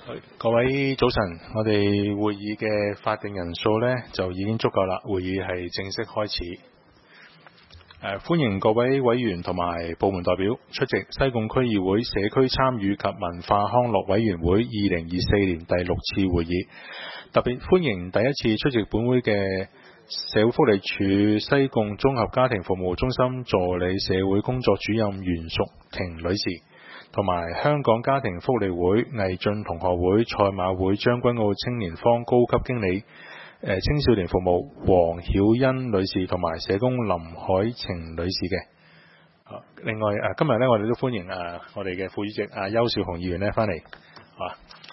各位早晨，我哋會議嘅法定人數呢就已經足夠啦，會議係正式開始。歡迎各位委員同埋部門代表出席西貢區議會社區參與及文化康樂委員會2024年第6次會議。特別歡迎第一次出席本會嘅社會福利署西貢綜合家庭服務中心助理社會工作主任袁淑婷女士，同埋香港家庭福利會毅進同學會賽馬會將軍澳青年坊高級經理青少年服務黃曉欣女士同埋社工林海晴女士嘅。另外今日呢，我哋都歡迎我哋嘅副主席邱少雄議員呢返嚟。